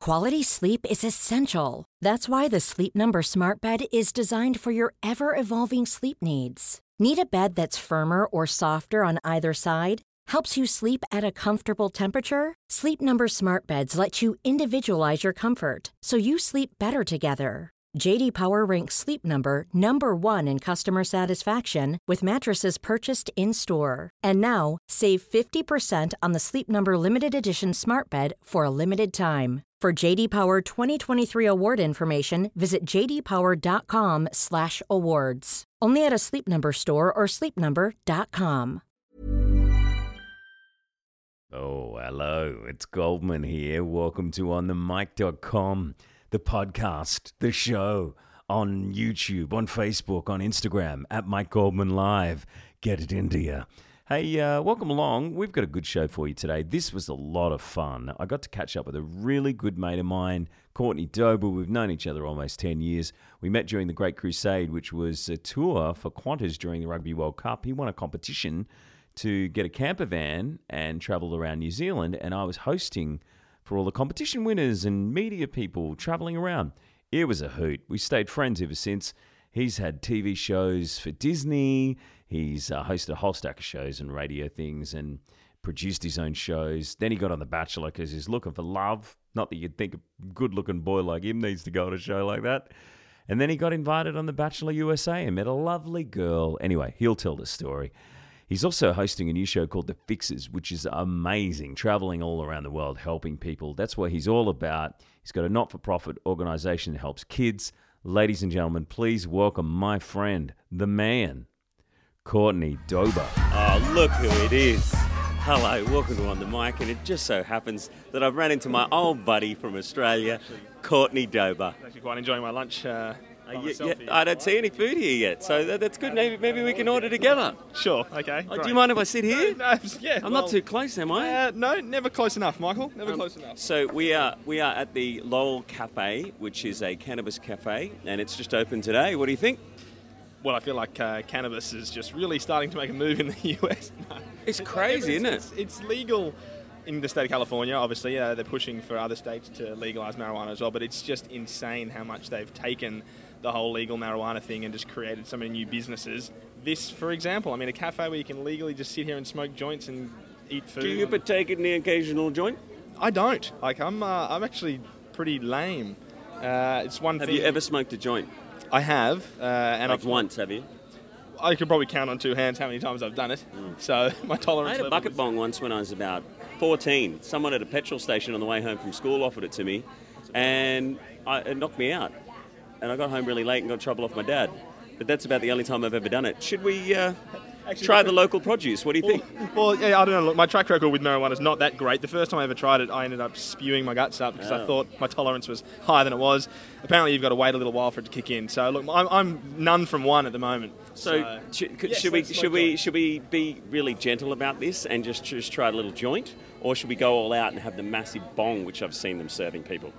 Quality sleep is essential. That's why the Sleep Number Smart Bed is designed for your ever-evolving sleep needs. Need a bed that's firmer or softer on either side? Helps you sleep at a comfortable temperature? Sleep Number Smart Beds let you individualize your comfort, so you sleep better together. J.D. Power ranks Sleep Number number 1 in customer satisfaction with mattresses purchased in-store. And now, save 50% on the Sleep Number Limited Edition Smart Bed for a limited time. For J.D. Power 2023 award information, visit jdpower.com/awards. Only at a Sleep Number store or sleepnumber.com. Oh, hello. It's Goldman here. Welcome to onthemic.com. The podcast, the show, on YouTube, on Facebook, on Instagram, at Mike Goldman Live. Get it into you. Hey, welcome along. We've got a good show for you today. This was a lot of fun. I got to catch up with a really good mate of mine, Courtney Dober. We've known each other almost 10 years. We met during the Great Crusade, which was a tour for Qantas during the Rugby World Cup. He won a competition to get a camper van and travel around New Zealand, and I was hosting for all the competition winners and media people traveling around. It was a hoot. We stayed friends ever since. He's had TV shows for Disney. He's hosted a whole stack of shows and radio things and produced his own shows. Then he got on The Bachelor because he's looking for love. Not that you'd think a good-looking boy like him needs to go on a show like that. And then he got invited on The Bachelor USA and met a lovely girl. Anyway, he'll tell the story. He's also hosting a new show called The Fixers, which is amazing, traveling all around the world, helping people. That's what he's all about. He's got a not-for-profit organization that helps kids. Ladies and gentlemen, please welcome my friend, the man, Courtney Dober. Oh, look who it is. Hello, welcome to On The Mic, and it just so happens that I've run into my old buddy from Australia, Courtney Dober. I'm actually quite enjoying my lunch. I don't see any food here yet, so that's good. Maybe we can order together. Sure, okay. Do you mind if I sit here? No, yeah. I'm not too close, am I? No, never close enough, Michael. Never close enough. So we are at the Lowell Cafe, which is a cannabis cafe, and it's just opened today. What do you think? Well, I feel like cannabis is just really starting to make a move in the US. No. It's crazy, isn't it? It's legal in the state of California, obviously. They're pushing for other states to legalise marijuana as well, but it's just insane how much they've taken the whole legal marijuana thing and just created so many new businesses. This, for example, a cafe where you can legally just sit here and smoke joints and eat food. Do you partake in the occasional joint? I don't. I'm actually pretty lame. It's one thing. Have you ever smoked a joint? I have. And once, have you? I could probably count on two hands how many times I've done it. So my tolerance I had a bucket bong once when I was about 14. Someone at a petrol station on the way home from school offered it to me, and it knocked me out. And I got home really late and got trouble off my dad. But that's about the only time I've ever done it. Should we try the local produce? What do you think? Well, yeah, I don't know. Look, my track record with marijuana is not that great. The first time I ever tried it, I ended up spewing my guts up because I thought my tolerance was higher than it was. Apparently, you've got to wait a little while for it to kick in. So, look, I'm none from one at the moment. So should we be really gentle about this and just try a little joint? Or should we go all out and have the massive bong, which I've seen them serving people?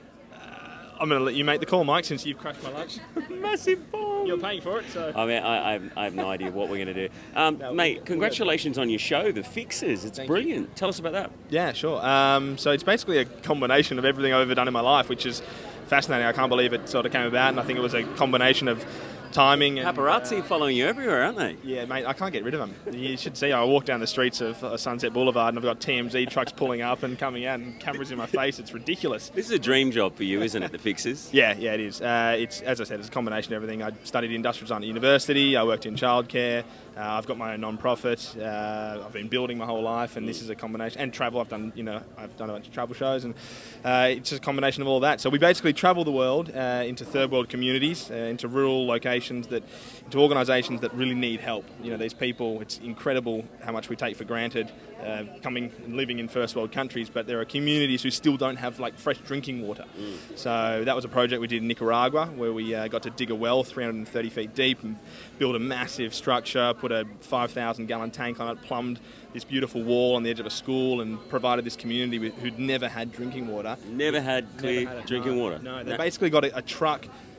I'm going to let you make the call, Mike, since you've crashed my lunch. Massive bong. You're paying for it, so... I mean, I have no idea what we're going to do. Mate, congratulations on your show, The Fixers. It's brilliant. You. Tell us about that. Yeah, sure. So it's basically a combination of everything I've ever done in my life, which is fascinating. I can't believe it sort of came about, and I think it was a combination of timing. And, paparazzi following you everywhere, aren't they? Yeah, mate, I can't get rid of them. You should see, I walk down the streets of Sunset Boulevard and I've got TMZ trucks pulling up and coming out and cameras in my face. It's ridiculous. This is a dream job for you, isn't it, The Fixers? Yeah, it is. It's, as I said, it's a combination of everything. I studied industrial design at university. I worked in childcare. I've got my own non-profit. I've been building my whole life, and this is a combination. And travel. I've done a bunch of travel shows, and it's just a combination of all that. So we basically travel the world into third world communities, into rural locations, into organisations that really need help. These people. It's incredible how much we take for granted, coming and living in first world countries. But there are communities who still don't have fresh drinking water. So that was a project we did in Nicaragua, where we got to dig a well 330 feet deep and build a massive structure. Put a 5,000-gallon tank on it, plumbed this beautiful wall on the edge of a school, and provided this community who'd never had drinking water. Never had clear drinking water? No, they basically got a truck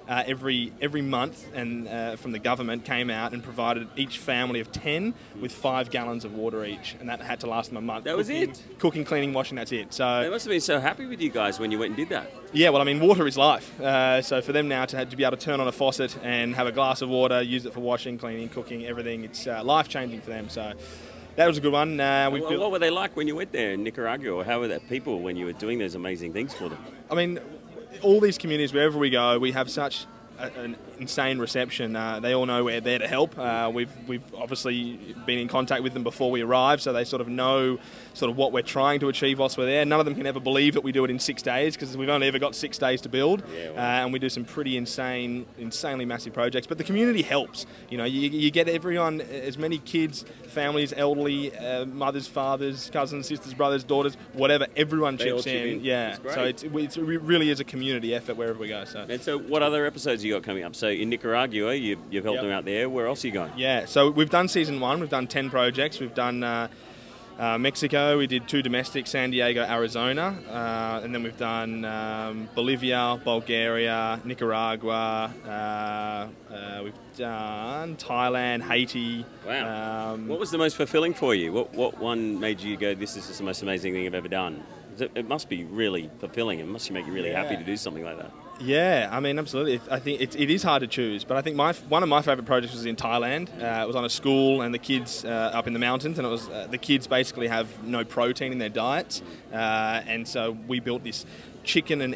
every month, and from the government came out and provided each family of 10 with 5 gallons of water each, and that had to last them a month. That was it? Cooking, cleaning, washing, that's it. So They must have been so happy with you guys when you went and did that. yeah, well, I mean, water is life. So for them now to be able to turn on a faucet and have a glass of water, use it for washing, cleaning, cooking, everything, it's life-changing for them. So that was a good one. What were they like when you went there in Nicaragua? Or how were the people when you were doing those amazing things for them? I mean, all these communities, wherever we go, we have such an insane reception. They all know we're there to help. We've obviously been in contact with them before we arrive, so they sort of know sort of what we're trying to achieve whilst we're there. None of them can ever believe that we do it in 6 days, because we've only ever got 6 days to build, and we do some pretty insanely massive projects. But the community helps. You know, you get everyone, as many kids, families, elderly, mothers, fathers, cousins, sisters, brothers, daughters, whatever. Everyone They all chips chip in. in. Yeah, That's so great. it really is a community effort wherever we go. So. And so what other episodes you got coming up? So in Nicaragua, you've helped them out there. Where else are you going? Yeah, so we've done season 1. We've done 10 projects. We've done Mexico. We did 2 domestic, San Diego, Arizona, and then we've done Bolivia, Bulgaria, Nicaragua. We've done Thailand, Haiti. Wow. What was the most fulfilling for you? What one made you go, this is just the most amazing thing I've ever done? It must be really fulfilling. It must make you really happy to do something like that. Yeah, I mean, absolutely. I think it is hard to choose, but I think one of my favourite projects was in Thailand. It was on a school and the kids up in the mountains, and it was the kids basically have no protein in their diets, and so we built this chicken and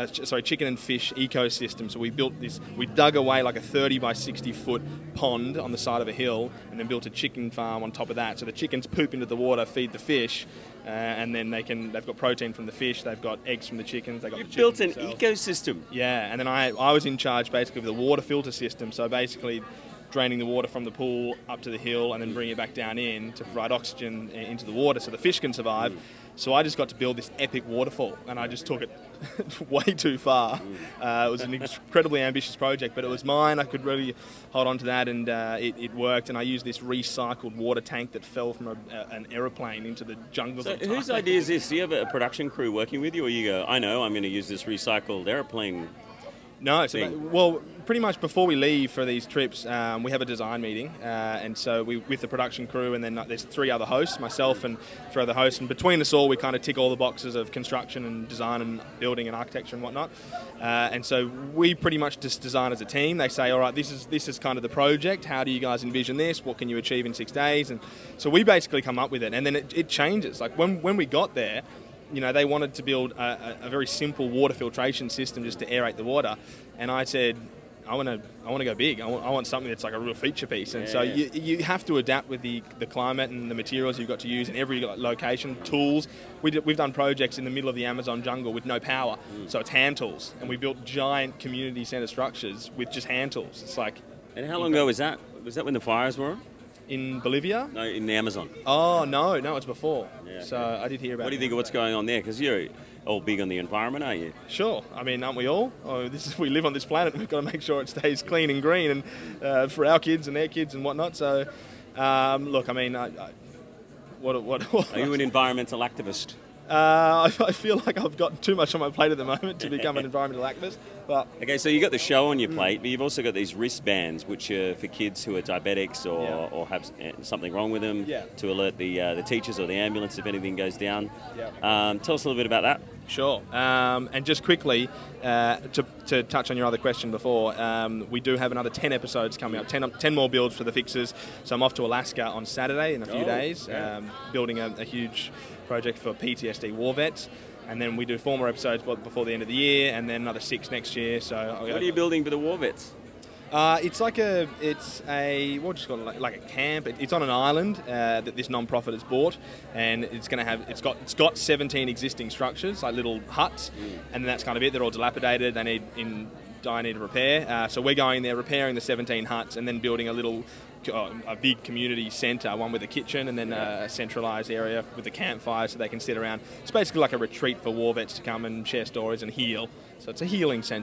fish ecosystem. So we dug away like a 30 by 60 foot pond on the side of a hill, and then built a chicken farm on top of that. So the chickens poop into the water, feed the fish, and then they've got protein from the fish, they've got eggs from the chickens, they've got You've the built an chickens ecosystem. Yeah, and then I was in charge basically of the water filter system. So basically draining the water from the pool up to the hill and then bringing it back down in to provide oxygen into the water so the fish can survive. So I just got to build this epic waterfall, and I just took it way too far. It was an incredibly ambitious project, but it was mine. I could really hold on to that, and it worked. And I used this recycled water tank that fell from an aeroplane into the jungles. So whose idea is this? Do you have a production crew working with you, or you go, I know, I'm going to use this recycled aeroplane? No, well, pretty much before we leave for these trips, we have a design meeting, and so with the production crew, and then there's 3 other hosts, myself and 3 other hosts, and between us all, we kind of tick all the boxes of construction and design and building and architecture and whatnot, and so we pretty much just design as a team. They say, all right, this is kind of the project. How do you guys envision this? What can you achieve in 6 days? And so we basically come up with it, and then it changes. Like when we got there, you know, they wanted to build a very simple water filtration system just to aerate the water, and I said, I want to go big. I want something that's like a real feature piece. And so you have to adapt with the climate and the materials you've got to use in every location. Tools. We've done projects in the middle of the Amazon jungle with no power, so it's hand tools, and we built giant community centre structures with just hand tools. It's like. And how long ago was that? Was that when the fires were on? In Bolivia? No, in the Amazon. Oh, no, it's before. Yeah. So I did hear about it. What do you think of what's going on there? Because you're all big on the environment, aren't you? Sure. I mean, aren't we all? We live on this planet, and we've got to make sure it stays clean and green, and for our kids and their kids and whatnot. So, look, I mean, what? Are you an environmental activist? I feel like I've got too much on my plate at the moment to become an environmental activist. But okay, so you got the show on your plate, but you've also got these wristbands, which are for kids who are diabetics or have something wrong with them, to alert the teachers or the ambulance if anything goes down. Tell us a little bit about that. Sure. And just quickly, to touch on your other question before, we do have another 10 episodes coming up, 10 more builds for the fixers. So I'm off to Alaska on Saturday in a few days, building a huge project for PTSD war vets. And then we do 4 more episodes before the end of the year, and then another 6 next year. So what are you building for the war vets? It's like a camp. It's on an island that this non-profit has bought, and it's got 17 existing structures, like little huts, and that's kind of it. They're all dilapidated. They need repair. So we're going there, repairing the 17 huts, and then building a big community centre, one with a kitchen, and then a centralised area with a campfire so they can sit around. It's basically like a retreat for war vets to come and share stories and heal. So it's a healing centre.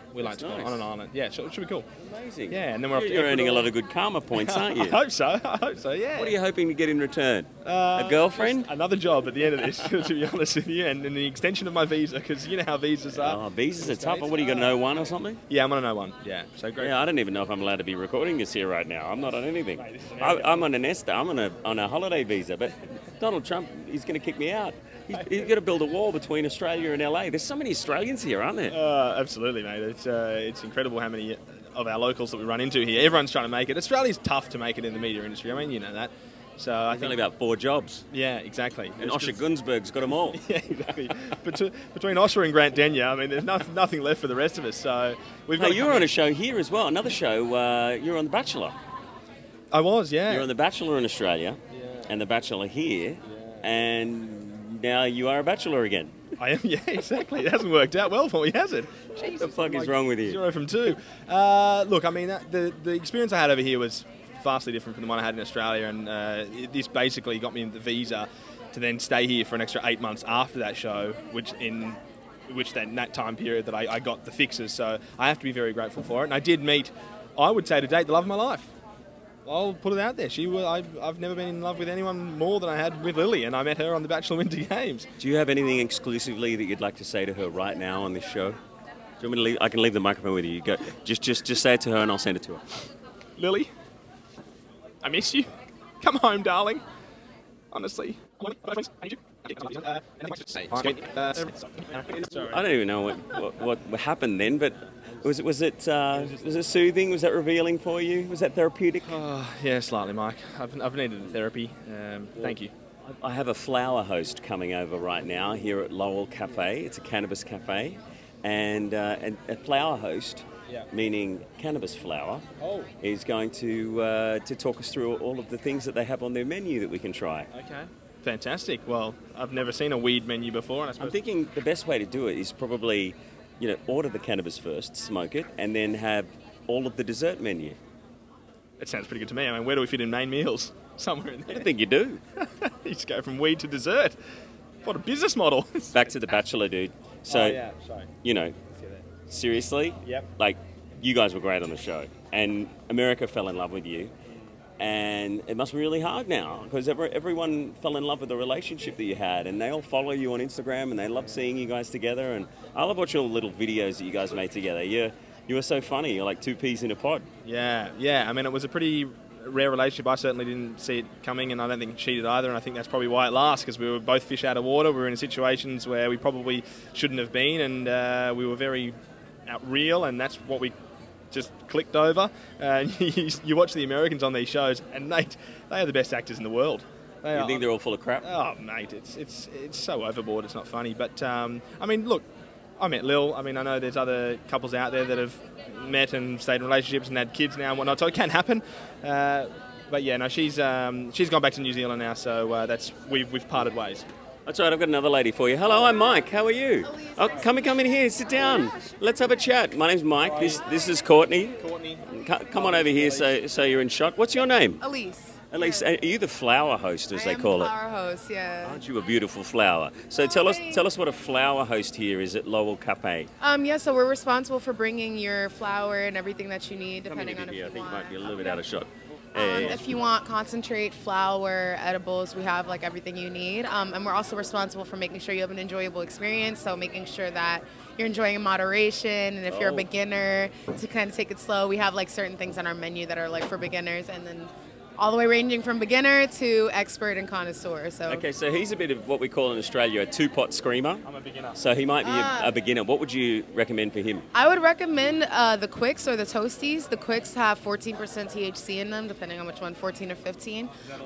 We like to go nice. on an island. Yeah, so it should be cool. Amazing. Yeah, and then we're off to You're earning a Ecuador. lot of good karma points, aren't you? I hope so, yeah. What are you hoping to get in return? A girlfriend? Just another job at the end of this, to be honest with you, and the extension of my visa, because you know how visas are. Oh, visas are tough. What are you going to know one or something? Yeah, I'm on a no-one. Yeah, so great. Yeah, I don't even know if I'm allowed to be recording this here right now. I'm not on anything. Mate, this is America. I'm on an ESTA. I'm on a holiday visa, but Donald Trump, he's going to kick me out. He's got to build a wall between Australia and LA. There's so many Australians here, aren't there? Absolutely, mate. It's incredible how many of our locals that we run into here. Everyone's trying to make it. Australia's tough to make it in the media industry. I mean, you know that. So I There's think only about 4 jobs. yeah, exactly. And It's Osher just- Gunsberg's got them all. Yeah, exactly. Between Osher and Grant Denyer, I mean, there's nothing left for the rest of us. So we've got. Hey, you were on a show here as well. Another show. You were on The Bachelor. I was, yeah. You're on The Bachelor in Australia, and The Bachelor here, and now you are a Bachelor again. I am, yeah, exactly. It hasn't worked out well for me, has it? What the fuck is wrong with you? 0 from 2. Look, I mean, the experience I had over here was vastly different from the one I had in Australia, and this basically got me the visa to then stay here for an extra 8 months after that show, in that time period that I got the fixes. So I have to be very grateful for it. And I did meet, I would say to date, the love of my life. I'll put it out there. I've never been in love with anyone more than I had with Lily, and I met her on the Bachelor Winter Games. Do you have anything exclusively that you'd like to say to her right now on this show? Do you want me to leave? I can leave the microphone with you. You go. Just say it to her, and I'll send it to her. Lily, I miss you. Come home, darling. Honestly. I need you. I don't even know what happened then, but was it soothing? Was that revealing for you? Was that therapeutic? Yeah, slightly, Mike. I've needed therapy. Thank you. I have a flower host coming over right now here at Lowell Cafe. It's a cannabis cafe, and a flower host, meaning cannabis flower, is going to talk us through all of the things that they have on their menu that we can try. Okay. Fantastic. Well, I've never seen a weed menu before, and I suppose I'm thinking the best way to do it is probably, order the cannabis first, smoke it, and then have all of the dessert menu. it sounds pretty good to me. I mean, where do we fit in main meals? Somewhere in I there. think you do. You just go from weed to dessert. What a business model. Back to The Bachelor, dude. So, sorry. seriously, Yep. like, you guys were great on the show, and America fell in love with you, and it must be really hard now, because everyone fell in love with the relationship that you had, and they all follow you on Instagram, and they love seeing you guys together, and I love watching all the little videos that you guys made together. You were so funny. You're like 2 peas in a pod. Yeah. I mean, it was a pretty rare relationship. I certainly didn't see it coming, and I don't think she did either, and I think that's probably why it lasts, because we were both fish out of water. We were in situations where we probably shouldn't have been, and we were very real, and that's what we just clicked over. You watch the Americans on these shows, and they are the best actors in the world. You think they're all full of crap? Oh, mate, it's so overboard. It's not funny. But I mean, look, I met Lil. I mean, I know there's other couples out there that have met and stayed in relationships and had kids now and whatnot. So it can happen. But yeah, no, she's gone back to New Zealand now. So we've parted ways. That's right, I've got another lady for you. Hello, I'm Mike. How are you? Oh, come in here. Sit down. Let's have a chat. My name's Mike. This is Courtney. Come on over here so you're in shot. What's your name? Elise. Elise, are you the flower host, as they call I it? am flower host, yeah. Aren't you a beautiful flower? So tell us what a flower host here is at Lowell Cafe. So we're responsible for bringing your flower and everything that you need, depending on if you I think you want. might be a little bit out of shot. If you want concentrate, flour, edibles, we have like everything you need. And we're also responsible for making sure you have an enjoyable experience. So making sure that you're enjoying in moderation. And if you're a beginner, to kind of take it slow. We have like certain things on our menu that are like for beginners, and then all the way ranging from beginner to expert and connoisseur. So Okay, so he's a bit of what we call in Australia a two-pot screamer. I'm a beginner. So he might be a beginner. What would you recommend for him? I would recommend the Quicks or the Toasties. The Quicks have 14% THC in them, depending on which one, 14 or 15.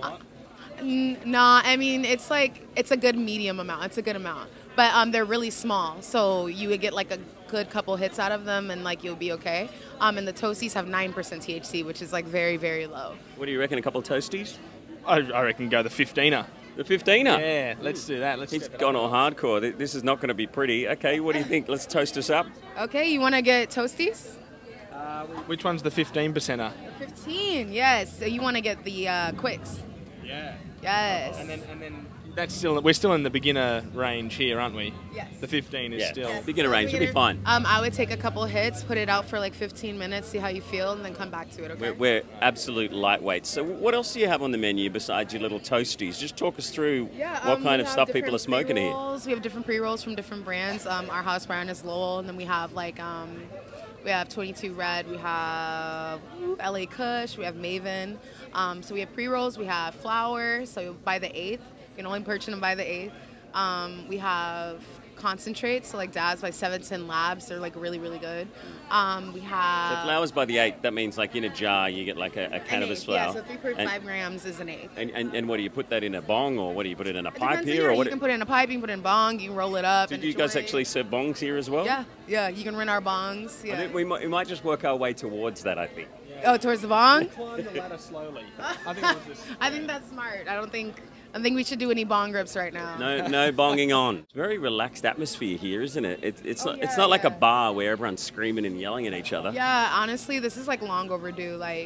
Nah, I mean, it's a good medium amount. It's a good amount. But they're really small, so you would get like a good couple hits out of them, and like you'll be okay. And the Toasties have 9% THC, which is like very, very low. What do you reckon, a couple of toasties? I reckon go the 15er. The 15er? Yeah, let's do that. He's gone all hardcore. This is not going to be pretty. Okay, what do you think? Let's toast us up. Okay, you want to get Toasties? Which one's the 15%er? 15, yes. So you want to get the Quicks? Yeah. Yes. And then We're still in the beginner range here, aren't we? Yes. The 15 is still. Beginner range, you'll be fine. I would take a couple hits, put it out for like 15 minutes, see how you feel, and then come back to it, okay? We're absolute lightweights. So what else do you have on the menu besides your little toasties? Just talk us through what kind of stuff people are smoking here. We have different pre-rolls from different brands. Our house brand is Lowell, and then we have we have 22 Red, we have LA Kush, we have Maven. So we have pre-rolls, we have flower, so by the 8th. You can only purchase them by the 8th. We have concentrates, so like Daz by 710 Labs. They're like really, really good. We have... So flowers by the 8th, that means like in a jar you get like a cannabis flower. Yeah, so 3.5 grams is an 8th. And what do you put that in a bong, or what do you put it in a pipe Depends, here? Or what you can put it in a pipe, you can put it in bong, you can roll it up. Do and you guys enjoy it. actually serve bongs here as well? Yeah, you can rent our bongs. Yeah. I think we might just work our way towards that, I think. Oh, towards the bong? Climb the ladder slowly. I think that's smart. I don't think we should do any bong grips right now. No bonging on. It's a very relaxed atmosphere here, isn't it? It's not like a bar where everyone's screaming and yelling at each other. Yeah, honestly, this is like long overdue. Like,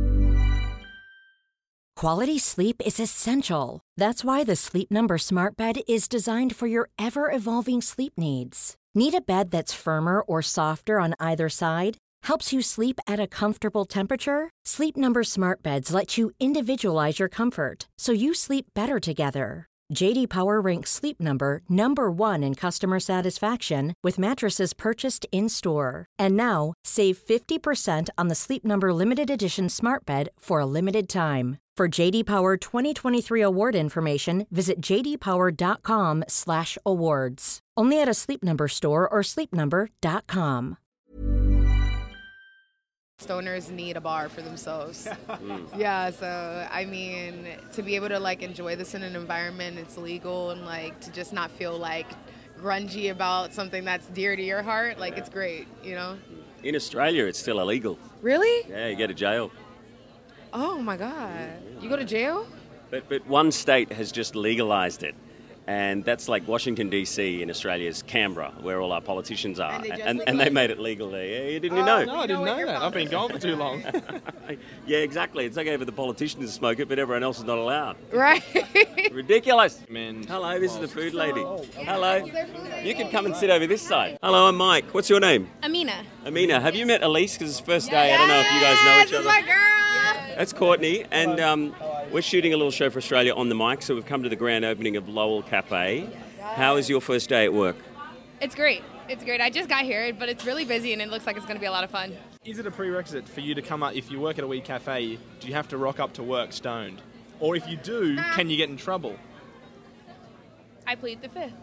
Quality sleep is essential. That's why the Sleep Number Smart Bed is designed for your ever-evolving sleep needs. Need a bed that's firmer or softer on either side? Helps you sleep at a comfortable temperature? Sleep Number Smart Beds let you individualize your comfort so you sleep better together. J.D. Power ranks Sleep Number number 1 in customer satisfaction with mattresses purchased in-store. And now, save 50% on the Sleep Number Limited Edition Smart Bed for a limited time. For J.D. Power 2023 award information, visit jdpower.com/awards. Only at a Sleep Number store or sleepnumber.com. stoners need a bar for themselves. Yeah, so I mean, to be able to like enjoy this in an environment it's legal and like to just not feel like grungy about something that's dear to your heart, like it's great, you know? In Australia, it's still illegal. Really? Yeah, you go to jail. Oh my God. You go to jail? But one state has just legalised it. And that's like Washington, D.C. in Australia's Canberra, where all our politicians are. And they made it legal there. Yeah, you didn't know? No, I didn't know that. I've been gone for too long. Yeah, exactly. It's okay for the politicians to smoke it, but everyone else is not allowed. Right. Ridiculous. Man. Hello, this is the food lady. Hello. You can come and sit over this side. Hello, I'm Mike. What's your name? Amina. Amina. Have you met Elise? Because it's the first day. I don't know if you guys know each other. This is my girl. That's Courtney. And we're shooting a little show for Australia on the mic, so we've come to the grand opening of Lowell Cafe. How is your first day at work? It's great. It's great. I just got here, but it's really busy and it looks like it's going to be a lot of fun. Is it a prerequisite for you to come up, if you work at a wee cafe, do you have to rock up to work stoned? Or if you do, can you get in trouble? I plead the fifth.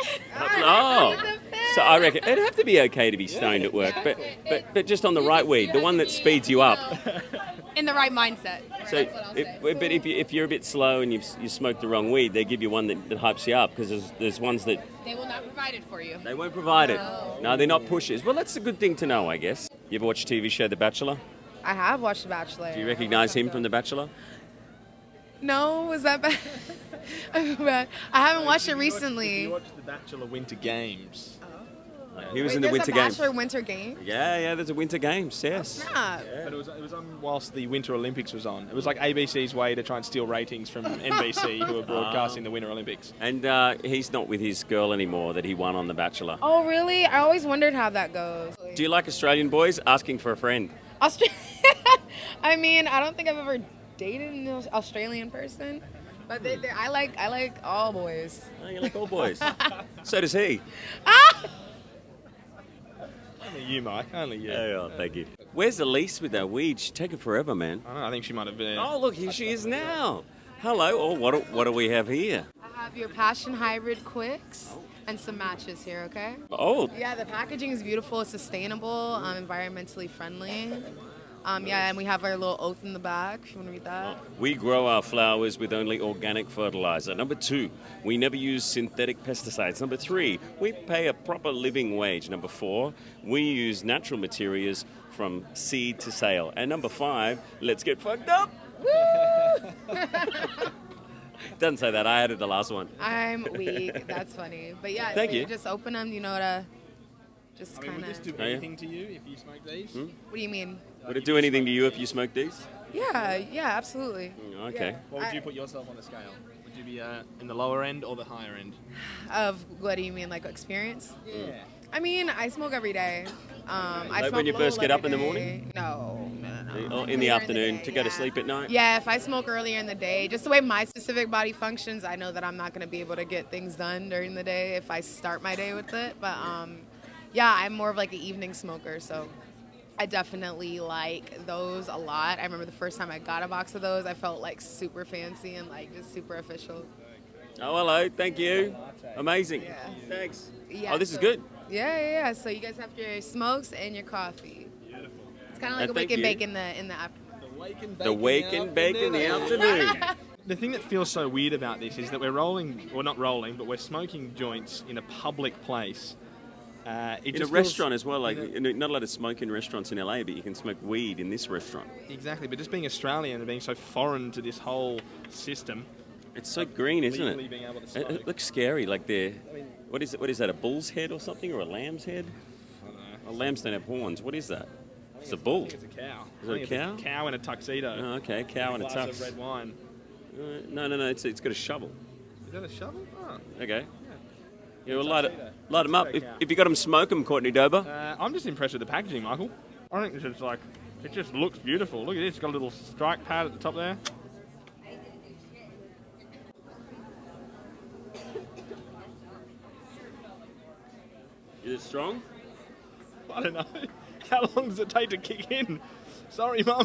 Oh, so I reckon it'd have to be okay to be stoned at work, but just on the right weed, the one that speeds you up. In the right mindset. So, if you're a bit slow and you smoke the wrong weed, they give you one that hypes you up, because there's ones that They will not provide it for you. they won't provide it. No, they're not pushers. Well, that's a good thing to know, I guess. You ever watch a TV show The Bachelor? I have watched The Bachelor. Do you recognise him from The Bachelor? No, was that bad? I haven't watched it recently. You watched The Bachelor Winter Games. He was in the Winter There's Games. a Bachelor Winter Games? Yeah, there's a Winter Games, yes. Yeah. But it was on whilst the Winter Olympics was on. It was like ABC's way to try and steal ratings from NBC, who were broadcasting the Winter Olympics. And he's not with his girl anymore that he won on The Bachelor. Oh, really? I always wondered how that goes. Do you like Australian boys asking for a friend? I mean, I don't think I've ever dated an Australian person, but I like all boys. Oh, you like all boys? So does he. Only you, Mike. Only you. Oh, thank you. Where's Elise with that weed? She'd take it forever, man. I don't know, I think she might have been. Oh, look, here she is now. Hello. Oh, what do we have here? I have your Passion Hybrid Quicks and some matches here, okay? Oh, Yeah, the packaging is beautiful. It's sustainable, environmentally friendly. And we have our little oath in the back, if you want to read that. we grow our flowers with only organic fertilizer. Number 2, we never use synthetic pesticides. Number 3, we pay a proper living wage. Number 4, we use natural materials from seed to sale. And number 5, let's get fucked up. Woo! Doesn't say that. I added the last one. I'm weak. That's funny. But yeah, Thank so you. just open them, to just I mean, kind would this of... do Oh, yeah. anything to you if you smoked these? What do you mean? Would it do anything to you if you smoked these? Yeah, absolutely. Okay. What would you put yourself on the scale? you be in the lower end or the higher end? Of what do you mean, like experience? Yeah. I mean, I smoke every day. I Like smoke when you a first little get up every in the day. morning? No. Or in the Later afternoon day, to go to yeah. sleep at night? Yeah, if I smoke earlier in the day, just the way my specific body functions, I know that I'm not going to be able to get things done during the day if I start my day with it. But yeah, I'm more of like an evening smoker, so I definitely like those a lot. I remember the first time I got a box of those, I felt like super fancy and like just super official. Oh, hello. Thank you. Amazing. Yeah. Thanks. Yeah, Oh, this is so- good. Yeah. So you guys have your smokes and your coffee. It's kind of like a thank wake and you. bake in the afternoon. The wake and bake in the afternoon. The thing that feels so weird about this is that we're rolling, or not rolling, but we're smoking joints in a public place. It In a just feels- restaurant as well. Like, in you're not allowed to smoke in restaurants in LA, but you can smoke weed in this restaurant. Exactly, but just being Australian and being so foreign to this whole system. It's so green, isn't legally it? being able to It smoke. looks scary. Like they're. What is it? What is that? A bull's head or something, or a lamb's head? I don't know. Well, lambs don't have horns. What is that? It's a I bull. think it's a cow. Is I it think a it's cow? a cow in a tuxedo. Oh, okay, cow and a glass of tux. red wine. No. It's got a shovel. Is that a shovel? Oh. Okay. Yeah, well, Tuxedo. light them up. Tuxedo If cow. you got them, smoke them, Courtney Dober. I'm just impressed with the packaging, Michael. I think it's like, it just looks beautiful. Look at this, it's got a little strike pad at the top there. Is it strong? I don't know. How long does it take to kick in? Sorry, Mum.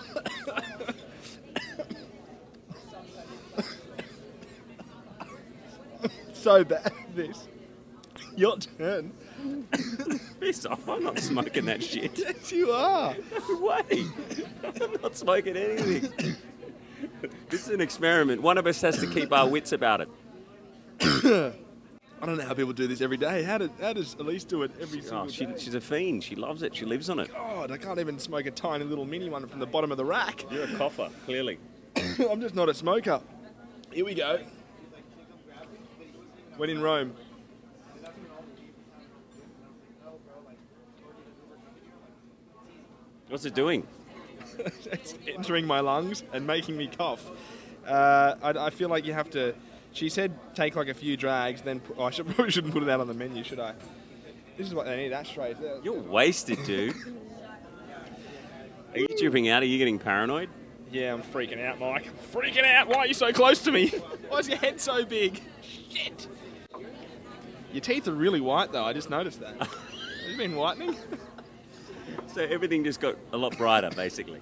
So bad, this. Your turn. Piss off! I'm not smoking that shit. Yes, you are. No way! I'm not smoking anything. This is an experiment. One of us has to keep our wits about it. I don't know how people do this every day. How does Elise do it every Oh, single day? she's a fiend. She loves it. She lives on it. God, I can't even smoke a tiny little mini one from the bottom of the rack. You're a coffer, clearly. I'm just not a smoker. Here we go. When in Rome. What's it doing? It's entering my lungs and making me cough. I feel like you have to. She said take like a few drags, then. I probably shouldn't put it out on the menu, should I? This is what they need. Ashtrays. You're wasted, dude. Are you tripping out? Are you getting paranoid? Yeah, I'm freaking out, Mike. I'm freaking out. Why are you so close to me? Why is your head so big? Shit. Your teeth are really white, though. I just noticed that. Have you been whitening? So everything just got a lot brighter, basically.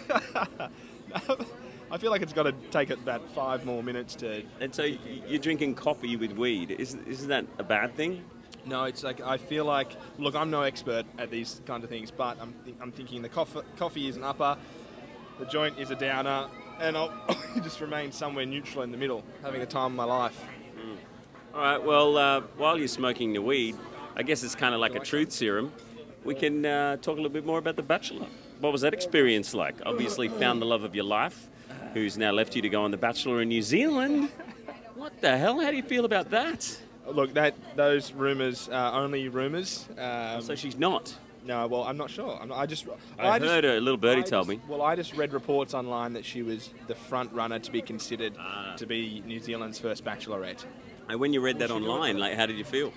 I feel like it's got to take about 5 more minutes to. And so you're drinking coffee with weed. Isn't that a bad thing? No, it's like I feel like. Look, I'm no expert at these kind of things, but I'm thinking the coffee is an upper, the joint is a downer, and I'll just remain somewhere neutral in the middle, having the time of my life. All right, well, while you're smoking the weed, I guess it's kind of like a truth serum. We can talk a little bit more about The Bachelor. What was that experience like? Obviously found the love of your life, who's now left you to go on The Bachelor in New Zealand. What the hell? How do you feel about that? Look, those rumours are only rumours. So she's not. No, well, I'm not sure. I heard a little birdie told me. Well, I just read reports online that she was the front runner to be considered to be New Zealand's first Bachelorette. And when you read that online, like, how did you feel?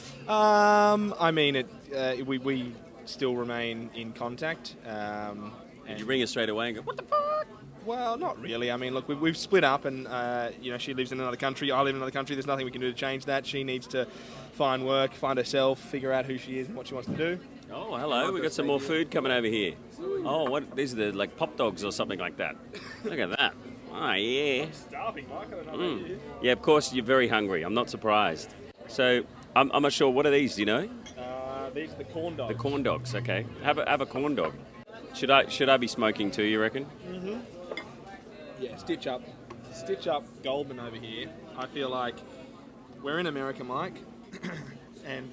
I mean, we still remain in contact. Did you ring her straight away and go, what the fuck? Well, not really. I mean, look, we've split up, and she lives in another country. I live in another country. There's nothing we can do to change that. She needs to find work, find herself, figure out who she is and what she wants to do. Oh, hello. We got some more food coming over here. Oh, what? These are like pop dogs or something like that. Look at that. Oh, yeah. Starving, Mike. I don't know about you. Yeah, of course, you're very hungry. I'm not surprised. So, I'm not sure. What are these? Do you know? These are the corn dogs. The corn dogs. Okay. Have a corn dog. Should I be smoking too? You reckon? Yeah, Stitch up Goldman over here. I feel like we're in America, Mike, and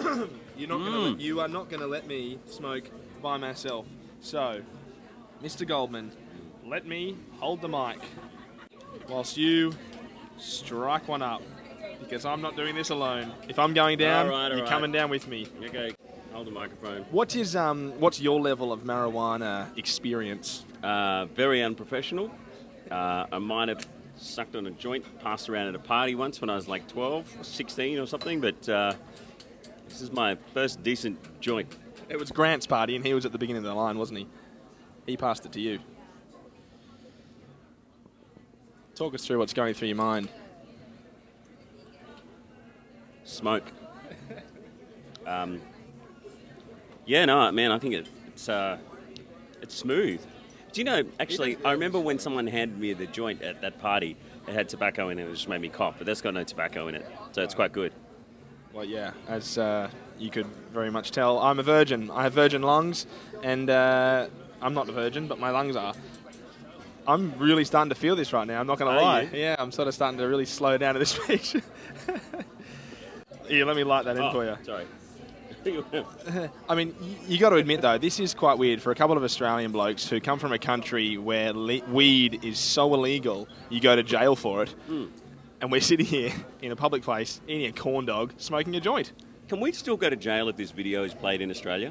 you are not gonna let me smoke by myself. So, Mr. Goldman, let me hold the mic whilst you strike one up, because I'm not doing this alone. If I'm going down, All right. you're coming down with me. Okay. Hold the microphone. What's your level of marijuana experience? Very unprofessional. A minor sucked on a joint, passed around at a party once when I was like 12 or 16 or something, but this is my first decent joint. It was Grant's party, and he was at the beginning of the line, wasn't he? He passed it to you. Talk us through what's going through your mind. Smoke. Yeah, no, man, I think it's smooth. Do you know, actually, I remember when someone handed me the joint at that party, it had tobacco in it, it just made me cough, but that's got no tobacco in it, so it's quite good. Well, yeah, as you could very much tell, I'm a virgin. I have virgin lungs, and I'm not a virgin, but my lungs are. I'm really starting to feel this right now, I'm not going to lie. You? Yeah, I'm sort of starting to really slow down to this speech. Here, let me light that in for you. Sorry. I mean, you got to admit, though, this is quite weird for a couple of Australian blokes who come from a country where weed is so illegal, you go to jail for it, and we're sitting here in a public place, eating a corn dog, smoking a joint. Can we still go to jail if this video is played in Australia?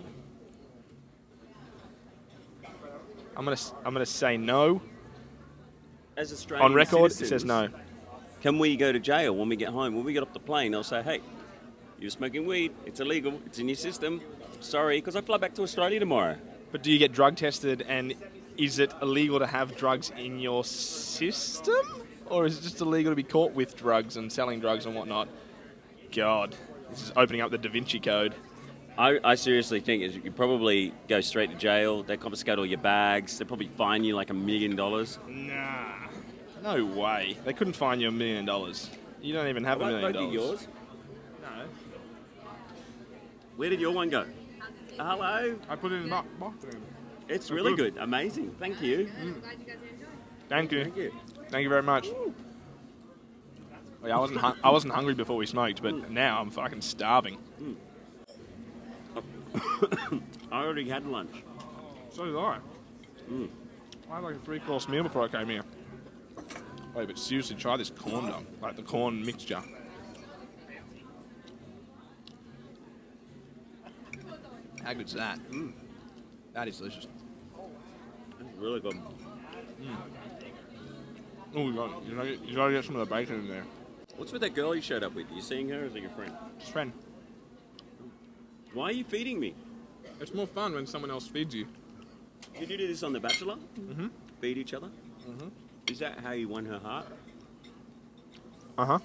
I'm gonna say no. As Australian On record, citizens, it says no. Can we go to jail when we get home? When we get off the plane, they'll say, hey, you're smoking weed, it's illegal, it's in your system. Sorry, because I fly back to Australia tomorrow. But do you get drug tested, and is it illegal to have drugs in your system? Or is it just illegal to be caught with drugs and selling drugs and whatnot? God, this is opening up the Da Vinci Code. I seriously think you probably go straight to jail, they confiscate all your bags, they probably fine you like $1 million. Nah, no way. They couldn't fine you $1 million. You don't even have $1 million. Don't you yours? No. Where did your one go? Hello? I put it in the box. It's really good. Amazing. Thank you. Thank you. Thank you. Thank you very much. Well, yeah, I wasn't hungry before we smoked, but now I'm fucking starving. I already had lunch. So did I. I had like a 3-course meal before I came here. Wait, but seriously, try this corn dog, like the corn mixture. How good's that? That is delicious. It's really good. Oh, you gotta get some of the bacon in there. What's with that girl you showed up with? Are you seeing her or is it your friend? Just friend. Why are you feeding me? It's more fun when someone else feeds you. Did you do this on The Bachelor? Mm-hmm. Feed each other? Mm-hmm. Is that how you won her heart? Uh-huh.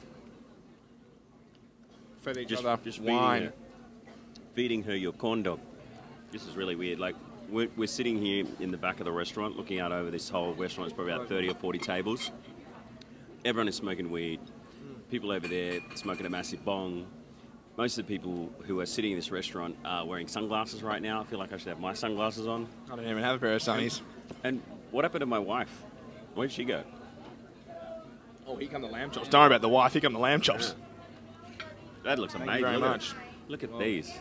Fed each other wine. Feeding her your corn dog. This is really weird. Like, we're sitting here in the back of the restaurant looking out over this whole restaurant. It's probably about 30 or 40 tables. Everyone is smoking weed. People over there smoking a massive bong. Most of the people who are sitting in this restaurant are wearing sunglasses right now. I feel like I should have my sunglasses on. I don't even have a pair of sunnies. And what happened to my wife? Where did she go? Oh, here come the lamb chops. Don't worry about the wife, here come the lamb chops. That looks amazing. Thank you very Look at much. it. Look at these.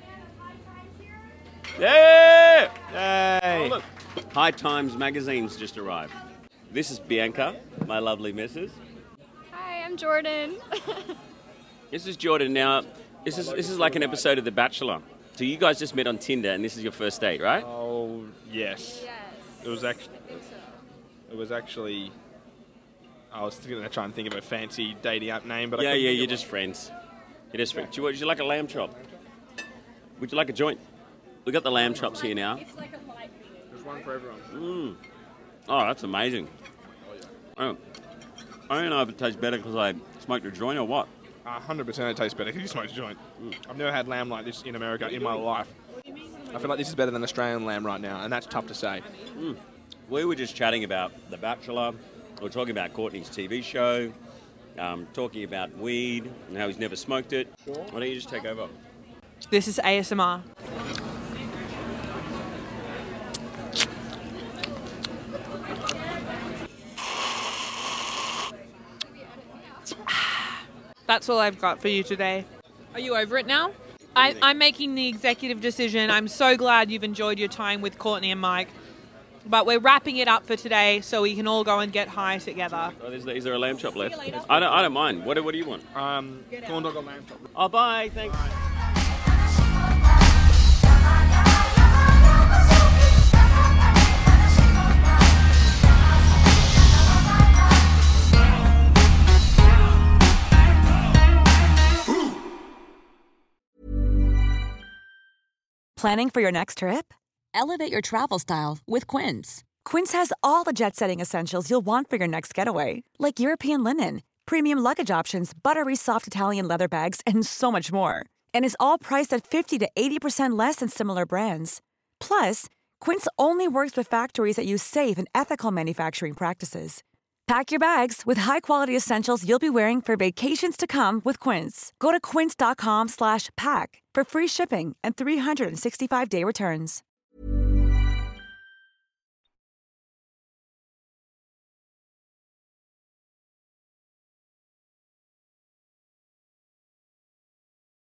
Yeah! Yay! Oh, look. High Times magazine's just arrived. This is Bianca, my lovely missus. Hi, I'm Jordan. This is Jordan. Now, this is like an episode of The Bachelor. So you guys just met on Tinder, and this is your first date, right? Oh, yes. It was actually... I was going to try and think of a fancy dating app name, but I couldn't think you're of just friends. You're just friends. Would you like a lamb chop? Would you like a joint? We got the lamb chops here now. It's like a light meeting. There's one for everyone. Oh, that's amazing. Oh, I don't know if it tastes better because I smoked a joint or what. 100% it tastes better because you smoked a joint. I've never had lamb like this in America in my life. I feel like this is better than Australian lamb right now, and that's tough to say. We were just chatting about The Bachelor. We were talking about Courtney's TV show, talking about weed and how he's never smoked it. Why don't you just take over? This is ASMR. That's all I've got for you today. Are you over it now? I'm making the executive decision. I'm so glad you've enjoyed your time with Courtney and Mike. But we're wrapping it up for today so we can all go and get high together. Oh, is there a lamb chop left? I don't mind. What do you want? Corn dog or lamb chop? Oh, bye. Thanks. Planning for your next trip? Elevate your travel style with Quince. Quince has all the jet-setting essentials you'll want for your next getaway, like European linen, premium luggage options, buttery soft Italian leather bags, and so much more. And is all priced at 50 to 80% less than similar brands. Plus, Quince only works with factories that use safe and ethical manufacturing practices. Pack your bags with high-quality essentials you'll be wearing for vacations to come with Quince. Go to quince.com/pack for free shipping and 365-day returns.